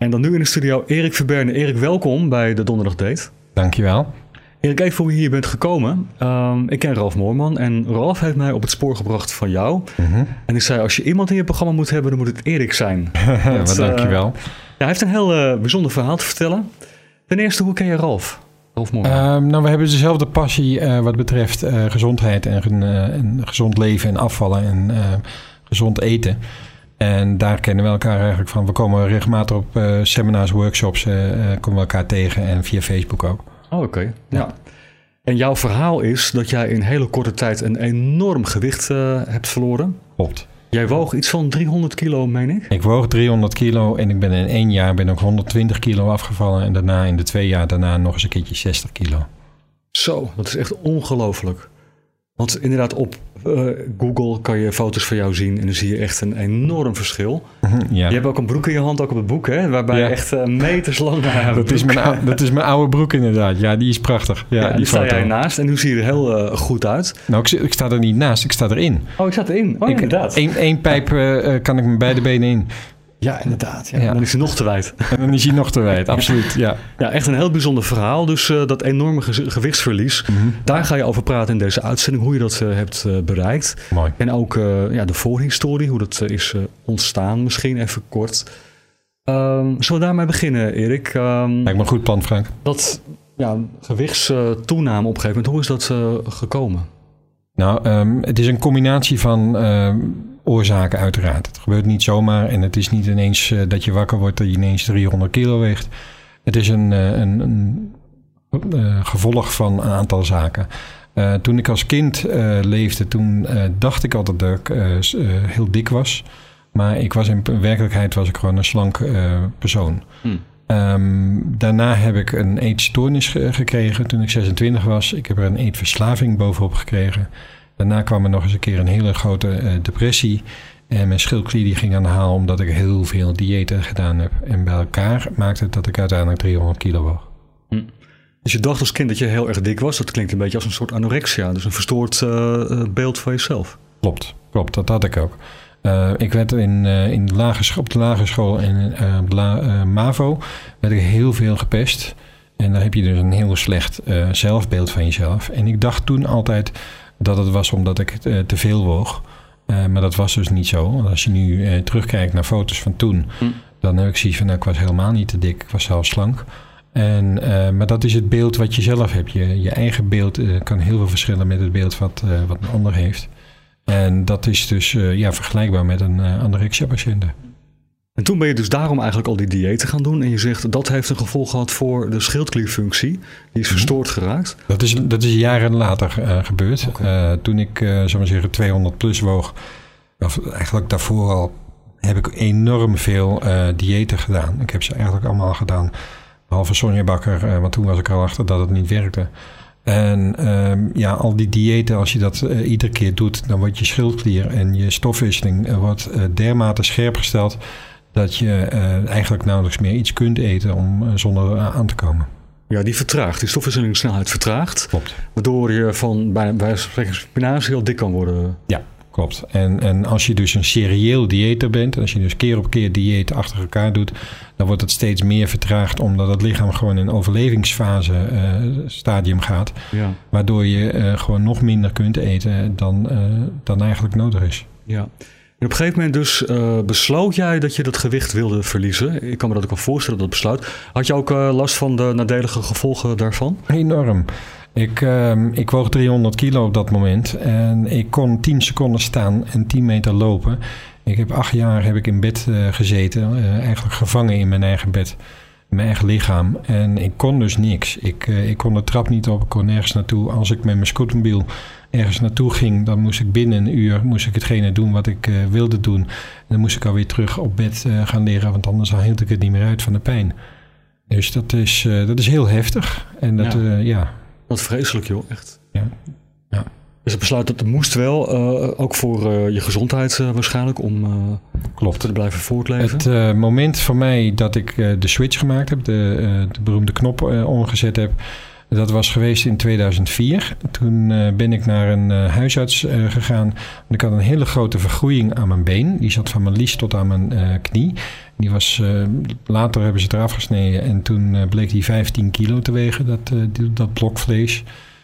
En dan nu in de studio Erik Verberne. Erik, welkom bij de Donderdag Date. Dankjewel. Erik, even hoe je hier bent gekomen. Ik ken Ralf Moorman en Ralf heeft mij op het spoor gebracht van jou. Mm-hmm. En ik zei, als je iemand in je programma moet hebben, dan moet het Erik zijn. Dankjewel. Hij heeft een heel bijzonder verhaal te vertellen. Ten eerste, hoe ken je Ralf? Ralf Moorman. We hebben dezelfde passie wat betreft gezondheid en gezond leven en afvallen en gezond eten. En daar kennen we elkaar eigenlijk van. We komen regelmatig op seminars, workshops, komen we elkaar tegen en via Facebook ook. Oh, oké. Ja. En jouw verhaal is dat jij in hele korte tijd een enorm gewicht hebt verloren. Klopt. Jij woog iets van 300 kilo, meen ik? Ik woog 300 kilo en ik ben in 1 jaar ook 120 kilo afgevallen. En daarna in de 2 jaar daarna nog eens een keertje 60 kilo. Zo, dat is echt ongelooflijk. Want inderdaad op Google kan je foto's van jou zien en dan zie je echt een enorm verschil. Ja. Je hebt ook een broek in je hand, ook op het boek, hè? Waarbij je echt meters lang naar dat is mijn oude broek inderdaad. Ja, die is prachtig. Ja, die sta jij naast en nu zie je er heel goed uit. Nou, ik sta er niet naast, ik sta erin. Oh, ik sta erin. Oh, inderdaad. Eén pijp kan ik met beide benen in. Ja, inderdaad. Ja. Dan is hij nog te wijd. En dan is hij nog te wijd, absoluut. Ja, echt een heel bijzonder verhaal. Dus dat enorme gewichtsverlies. Mm-hmm. Daar ga je over praten in deze uitzending. Hoe je dat hebt bereikt. Mooi. En ook de voorhistorie. Hoe dat is ontstaan. Misschien even kort. Zullen we daarmee beginnen, Erik? Lijkt me een goed plan, Frank. Dat gewichtstoename op een gegeven moment. Hoe is dat gekomen? Nou, het is een combinatie van oorzaken uiteraard. Het gebeurt niet zomaar en het is niet ineens dat je wakker wordt dat je ineens 300 kilo weegt. Het is een gevolg van een aantal zaken. Toen ik als kind leefde, toen dacht ik altijd dat ik heel dik was. Maar in werkelijkheid was ik gewoon een slank persoon. Daarna heb ik een eetstoornis gekregen toen ik 26 was. Ik heb er een eetverslaving bovenop gekregen. Daarna kwam er nog eens een keer een hele grote depressie. En mijn schildklier die ging aan de haal omdat ik heel veel diëten gedaan heb. En bij elkaar maakte het dat ik uiteindelijk 300 kilo woog. Dus je dacht als kind dat je heel erg dik was. Dat klinkt een beetje als een soort anorexia. Dus een verstoord beeld van jezelf. Klopt, dat had ik ook. Ik werd op de lagere school en MAVO werd ik heel veel gepest. En dan heb je dus een heel slecht zelfbeeld van jezelf. En ik dacht toen altijd dat het was omdat ik te veel woog. Maar dat was dus niet zo. Want als je nu terugkijkt naar foto's van toen, dan heb ik zoiets van, ik was helemaal niet te dik. Ik was zelfs slank. Maar dat is het beeld wat je zelf hebt. Je eigen beeld kan heel veel verschillen met het beeld wat een ander heeft. En dat is dus vergelijkbaar met een anorexia-patiënt. En toen ben je dus daarom eigenlijk al die diëten gaan doen. En je zegt dat heeft een gevolg gehad voor de schildklierfunctie. Die is verstoord geraakt. Dat is jaren later gebeurd. Okay. Toen ik, zal maar zeggen, 200 plus woog. Of eigenlijk daarvoor al heb ik enorm veel diëten gedaan. Ik heb ze eigenlijk allemaal gedaan. Behalve Sonja Bakker, want toen was ik al achter dat het niet werkte. En al die diëten, als je dat iedere keer doet, dan wordt je schildklier en je stofwisseling wordt dermate scherp gesteld dat je eigenlijk nauwelijks meer iets kunt eten om zonder aan te komen. Ja, die vertraagt. Die stofwisselingssnelheid vertraagt. Klopt. Waardoor je van bij spinazie heel dik kan worden. Ja, klopt. En als je dus een serieel dieeter bent, als je dus keer op keer diëten achter elkaar doet, dan wordt het steeds meer vertraagd omdat het lichaam gewoon in een overlevingsfase stadium gaat. Ja. Waardoor je gewoon nog minder kunt eten dan eigenlijk nodig is. Ja. En op een gegeven moment dus besloot jij dat je dat gewicht wilde verliezen. Ik kan me dat ook wel voorstellen, dat besluit. Had je ook last van de nadelige gevolgen daarvan? Enorm. Ik woog 300 kilo op dat moment en ik kon 10 seconden staan en 10 meter lopen. Ik heb 8 jaar in bed gezeten, eigenlijk gevangen in mijn eigen bed, in mijn eigen lichaam. En ik kon dus niks. Ik kon de trap niet op, ik kon nergens naartoe. Als ik met mijn scootmobiel ergens naartoe ging, dan moest ik binnen een uur hetgene doen wat ik wilde doen. En dan moest ik alweer terug op bed gaan liggen, want anders hield ik het niet meer uit van de pijn. Dus dat is heel heftig. En dat, Wat vreselijk, joh, echt. Ja. Dus het besluit dat het moest wel, ook voor je gezondheid waarschijnlijk, om te blijven voortleven. Het moment voor mij dat ik de switch gemaakt heb, de beroemde knop omgezet heb, Dat was geweest in 2004. Toen ben ik naar een huisarts gegaan. Want ik had een hele grote vergroeiing aan mijn been. Die zat van mijn lies tot aan mijn knie. Die was, later hebben ze het eraf gesneden. En toen bleek die 15 kilo te wegen, dat blok vlees.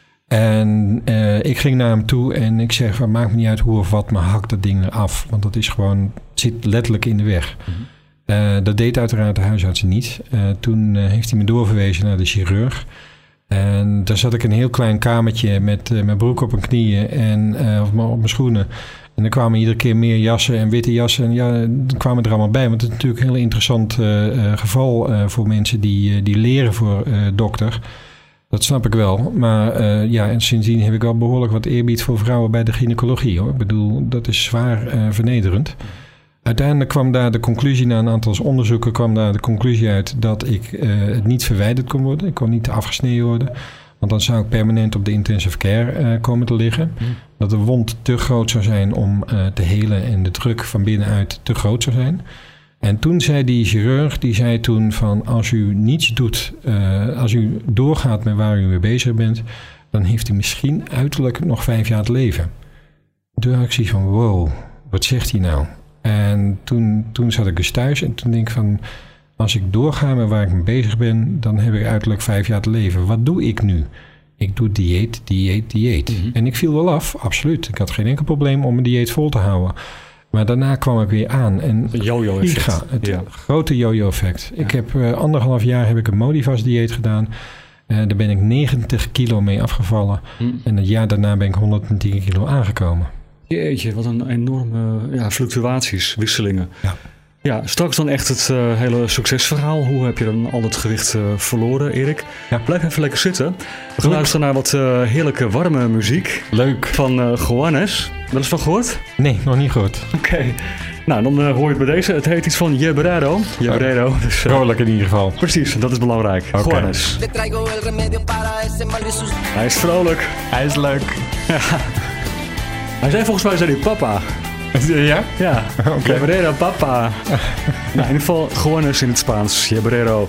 En ik ging naar hem toe en ik zeg, maakt me niet uit hoe of wat, maar hak dat ding eraf. Want dat is gewoon, zit letterlijk in de weg. Mm-hmm. Dat deed uiteraard de huisarts niet. Toen heeft hij me doorverwezen naar de chirurg. En daar zat ik in een heel klein kamertje met mijn broek op mijn knieën en op mijn schoenen. En er kwamen iedere keer meer jassen en witte jassen. En ja, dan kwamen er allemaal bij. Want het is natuurlijk een heel interessant geval voor mensen die leren voor dokter. Dat snap ik wel. Maar en sindsdien heb ik wel behoorlijk wat eerbied voor vrouwen bij de gynaecologie, hoor. Ik bedoel, dat is zwaar vernederend. Uiteindelijk kwam daar de conclusie, na een aantal onderzoeken, kwam daar de conclusie uit dat ik het niet verwijderd kon worden. Ik kon niet afgesneden worden. Want dan zou ik permanent op de intensive care komen te liggen. Dat de wond te groot zou zijn om te helen en de druk van binnenuit te groot zou zijn. En toen zei die chirurg, van als u niets doet, als u doorgaat met waar u mee bezig bent, dan heeft u misschien uiterlijk nog 5 jaar te leven. Toen had ik zoiets van, wow, wat zegt hij nou? En toen zat ik dus thuis en toen denk ik van, als ik doorga met waar ik mee bezig ben, dan heb ik uiterlijk 5 jaar te leven. Wat doe ik nu? Ik doe dieet. Mm-hmm. En ik viel wel af, absoluut. Ik had geen enkel probleem om mijn dieet vol te houden. Maar daarna kwam ik weer aan. En een yo-yo-effect. Het grote yo-yo-effect. Ja. Ik heb 1,5 jaar heb ik een Modivast dieet gedaan. Daar ben ik 90 kilo mee afgevallen. En het jaar daarna ben ik 110 kilo aangekomen. Jeetje, wat een enorme fluctuaties, wisselingen. Ja. Ja, straks dan echt het hele succesverhaal. Hoe heb je dan al het gewicht verloren, Erik? Ja. Blijf even lekker zitten. We gaan luisteren naar wat heerlijke warme muziek. Leuk. Van Juanes. Wel eens van gehoord? Nee, nog niet gehoord. Oké. Nou, dan hoor je het bij deze. Het heet iets van Jebrero. Dus, vrolijk in ieder geval. Precies, dat is belangrijk. Okay. Juanes. Hij is vrolijk. Hij is leuk. Ja. Hij zei volgens mij papa. Ja? Ja. Okay. Jebrero, papa. Nou, in ieder geval Juanes in het Spaans. Jebrero.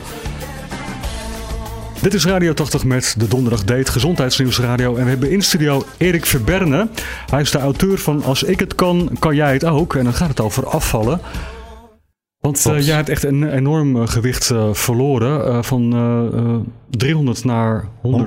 Dit is Radio 80 met de Donderdag Date Gezondheidsnieuwsradio. En we hebben in studio Erik Verberne. Hij is de auteur van Als ik het kan, kan jij het ook. En dan gaat het over afvallen. Want jij hebt echt een enorm gewicht verloren. Van 300 naar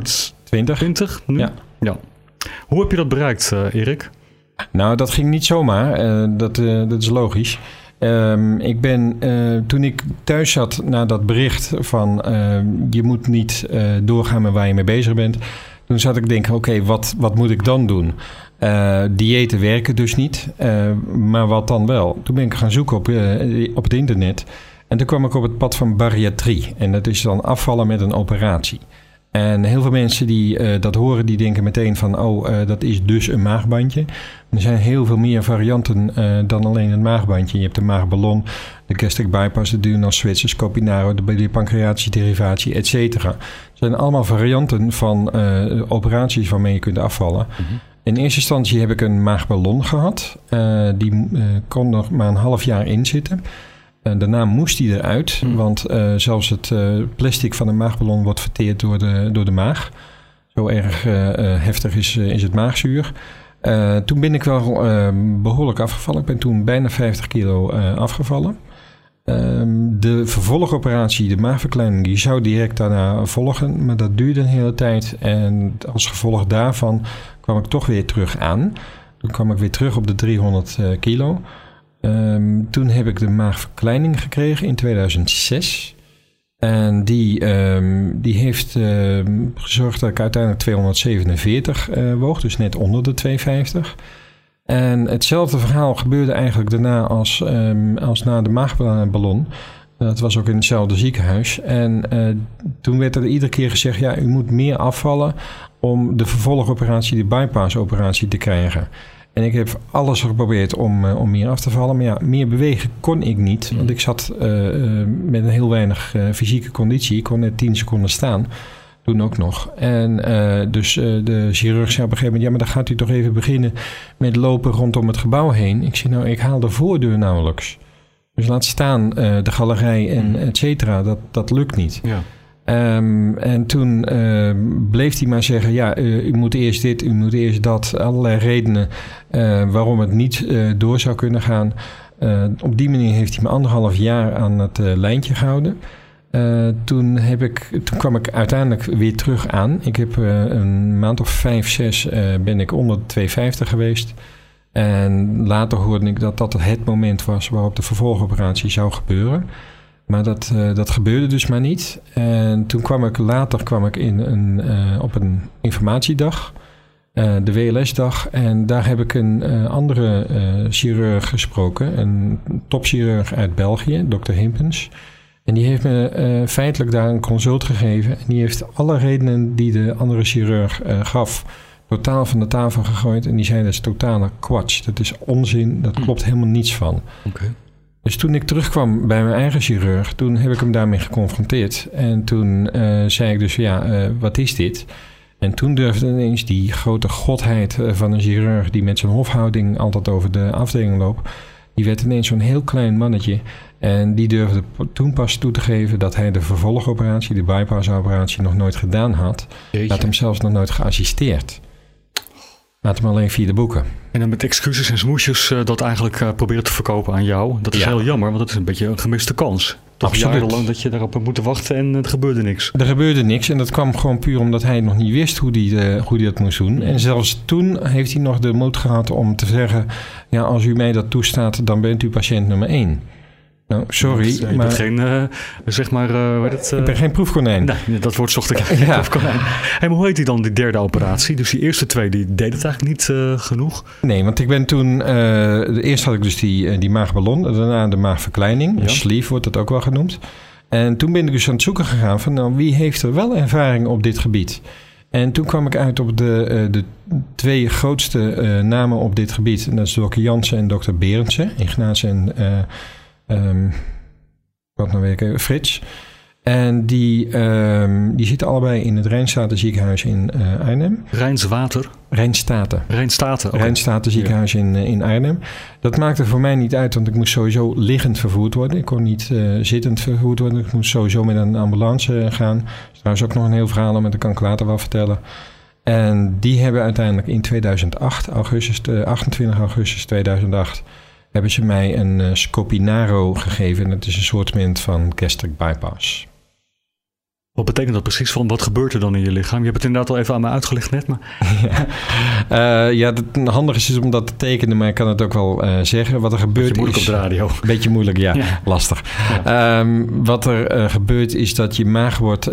120 nu. Ja. Hoe heb je dat bereikt, Erik? Nou, dat ging niet zomaar. Dat is logisch. Ik ben, toen ik thuis zat na dat bericht van je moet niet doorgaan met waar je mee bezig bent. Toen zat ik denken, oké, wat moet ik dan doen? Diëten werken dus niet, maar wat dan wel? Toen ben ik gaan zoeken op het internet. En toen kwam ik op het pad van bariatrie. En dat is dan afvallen met een operatie. En heel veel mensen die dat horen, die denken meteen van, dat is dus een maagbandje. Er zijn heel veel meer varianten dan alleen het maagbandje. Je hebt de maagballon, de gastric bypass, de duodenal switch, de Scopinaro, de pancreatische derivatie, et cetera. Het zijn allemaal varianten van operaties waarmee je kunt afvallen. Mm-hmm. In eerste instantie heb ik een maagballon gehad. Die kon nog maar een half jaar in zitten. Daarna moest die eruit, want zelfs het plastic van de maagballon wordt verteerd door de maag. Zo erg heftig is het maagzuur. Toen ben ik wel behoorlijk afgevallen. Ik ben toen bijna 50 kilo afgevallen. De vervolgoperatie, de maagverkleining, die zou direct daarna volgen. Maar dat duurde een hele tijd. En als gevolg daarvan kwam ik toch weer terug aan. Toen kwam ik weer terug op de 300 kilo. Toen heb ik de maagverkleining gekregen in 2006. En die heeft gezorgd dat ik uiteindelijk 247 woog. Dus net onder de 250. En hetzelfde verhaal gebeurde eigenlijk daarna als na de maagballon. Dat was ook in hetzelfde ziekenhuis. En toen werd er iedere keer gezegd, ja, u moet meer afvallen om de vervolgoperatie, de bypassoperatie te krijgen. En ik heb alles geprobeerd om meer af te vallen. Maar ja, meer bewegen kon ik niet. Want ik zat met een heel weinig fysieke conditie. Ik kon net 10 seconden staan. Toen ook nog. En dus de chirurg zei op een gegeven moment, ja, maar dan gaat u toch even beginnen met lopen rondom het gebouw heen. Ik zei, nou, ik haal de voordeur nauwelijks. Dus laat staan de galerij en et cetera. Dat lukt niet. Ja. En toen bleef hij maar zeggen... ja, u moet eerst dit, u moet eerst dat. Allerlei redenen waarom het niet door zou kunnen gaan. Op die manier heeft hij me 1,5 jaar aan het lijntje gehouden. Toen kwam ik uiteindelijk weer terug aan. Ik heb een maand of 5, 6 ben ik onder de 250 geweest. En later hoorde ik dat het moment was waarop de vervolgoperatie zou gebeuren. Maar dat gebeurde dus maar niet. En toen kwam ik later op een informatiedag, de WLS-dag. En daar heb ik een andere chirurg gesproken, een topchirurg uit België, Dr. Himpens. En die heeft me feitelijk daar een consult gegeven. En die heeft alle redenen die de andere chirurg gaf, totaal van de tafel gegooid. En die zei, dat is totale kwats. Dat is onzin, dat klopt helemaal niets van. Okay. Dus toen ik terugkwam bij mijn eigen chirurg, toen heb ik hem daarmee geconfronteerd. En toen zei ik dus, wat is dit? En toen durfde ineens die grote godheid van een chirurg die met zijn hofhouding altijd over de afdeling loopt. Die werd ineens zo'n heel klein mannetje. En die durfde toen pas toe te geven dat hij de vervolgoperatie, de bypassoperatie, nog nooit gedaan had. Jeetje. Had hem zelfs nog nooit geassisteerd. Laat hem alleen via de boeken. En dan met excuses en smoesjes dat eigenlijk proberen te verkopen aan jou. Dat is heel jammer, want dat is een beetje een gemiste kans. Toch jarenlang dat je daarop hebt moeten wachten en het gebeurde niks. Er gebeurde niks en dat kwam gewoon puur omdat hij nog niet wist hoe hij dat moest doen. En zelfs toen heeft hij nog de moed gehad om te zeggen, ja, als u mij dat toestaat, dan bent u patiënt nummer 1. Nou, sorry, maar... maar... Ik ben geen proefkonijn. Nee, dat wordt zocht ik geen proefkonijn. Hey, maar hoe heet die dan, die derde operatie? Dus die eerste 2, die deden het eigenlijk niet genoeg? Nee, want ik ben toen... eerst had ik dus die maagballon, daarna de maagverkleining. Ja. Sleeve wordt dat ook wel genoemd. En toen ben ik dus aan het zoeken gegaan van, nou, wie heeft er wel ervaring op dit gebied? En toen kwam ik uit op de 2 grootste namen op dit gebied. En dat is dokter Jansen en dokter Berendsen. Ignaas en... Frits. En die zitten allebei in het Rijnstate ziekenhuis in Arnhem. Rijnstate ziekenhuis in Arnhem. Dat maakte voor mij niet uit, want ik moest sowieso liggend vervoerd worden. Ik kon niet zittend vervoerd worden. Ik moest sowieso met een ambulance gaan. Dat is trouwens ook nog een heel verhaal, maar dat kan ik later wel vertellen. En die hebben uiteindelijk in 2008, 28 augustus 2008... hebben ze mij een Scopinaro gegeven. En dat is een soort van gastric bypass. Wat betekent dat precies? Wat gebeurt er dan in je lichaam? Je hebt het inderdaad al even aan me uitgelegd net. Maar... het handig is om dat te tekenen, maar ik kan het ook wel zeggen. Wat er gebeurt beetje moeilijk op de radio. Beetje moeilijk, ja. Lastig. Ja. Wat er gebeurt is dat je maag wordt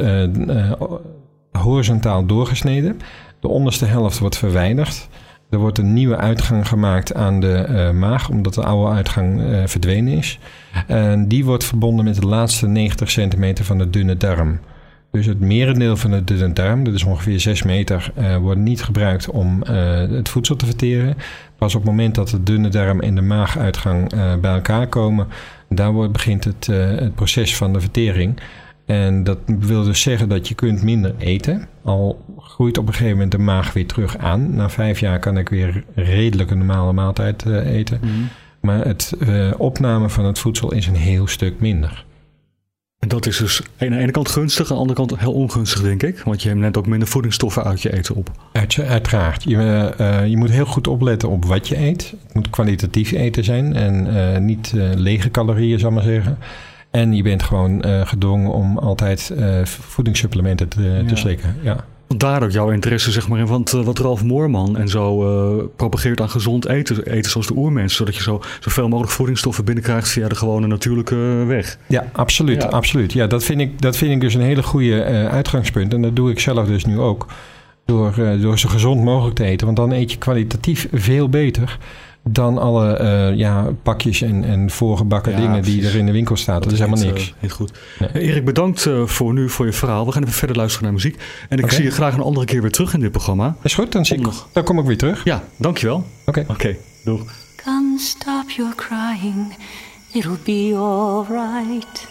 horizontaal doorgesneden. De onderste helft wordt verwijderd. Er wordt een nieuwe uitgang gemaakt aan de maag, omdat de oude uitgang verdwenen is. En die wordt verbonden met de laatste 90 centimeter van de dunne darm. Dus het merendeel van de dunne darm, dat is ongeveer 6 meter, wordt niet gebruikt om het voedsel te verteren. Pas op het moment dat de dunne darm en de maaguitgang bij elkaar komen, daar begint het proces van de vertering. En dat wil dus zeggen dat je kunt minder eten. Al groeit op een gegeven moment de maag weer terug aan. Na 5 jaar kan ik weer redelijk een normale maaltijd eten. Mm. Maar het opname van het voedsel is een heel stuk minder. En dat is dus aan de ene kant gunstig, aan de andere kant heel ongunstig, denk ik. Want je neemt ook minder voedingsstoffen uit je eten op. Uiteraard. Je moet heel goed opletten op wat je eet. Het moet kwalitatief eten zijn en niet lege calorieën, zal ik maar zeggen. En je bent gewoon gedwongen om altijd voedingssupplementen te slikken. Ja. Vandaar ook jouw interesse, zeg maar, in wat Ralf Moorman en zo propageert aan gezond eten zoals de oermens, zodat je zoveel mogelijk voedingsstoffen binnenkrijgt via de gewone natuurlijke weg. Ja, absoluut. Ja. Absoluut. Ja, dat vind ik dus een hele goede uitgangspunt. En dat doe ik zelf dus nu ook. Door zo gezond mogelijk te eten. Want dan eet je kwalitatief veel beter dan alle pakjes en voorgebakken dingen die er in de winkel staan. Dat is helemaal niks. Niet goed. Nee. Erik, bedankt voor je verhaal. We gaan even verder luisteren naar muziek. En ik zie je graag een andere keer weer terug in dit programma. Is goed, dan kom ik weer terug. Ja, dankjewel. Oké. Doeg. Come stop your crying. It'll be all right.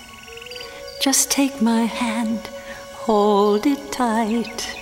Just take my hand. Hold it tight.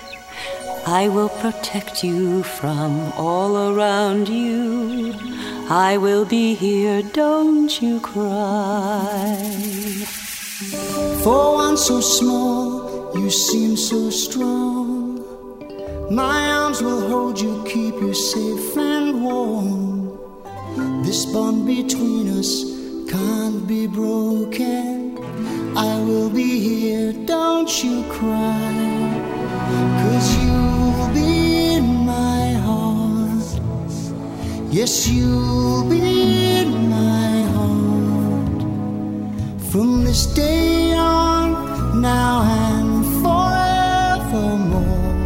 I will protect you from all around you. I will be here, don't you cry. For one so small You seem so strong. My arms will hold you, keep you safe and warm. This bond between us can't be broken. I will be here, don't you cry. 'Cause you'll be in my heart. Yes, you'll be in my heart. From this day on, now and forevermore.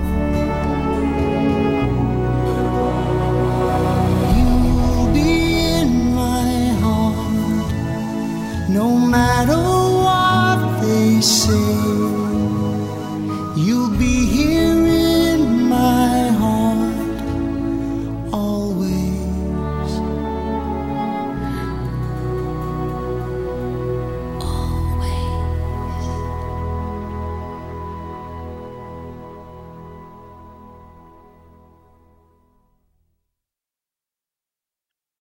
You'll be in my heart. No matter what they say, you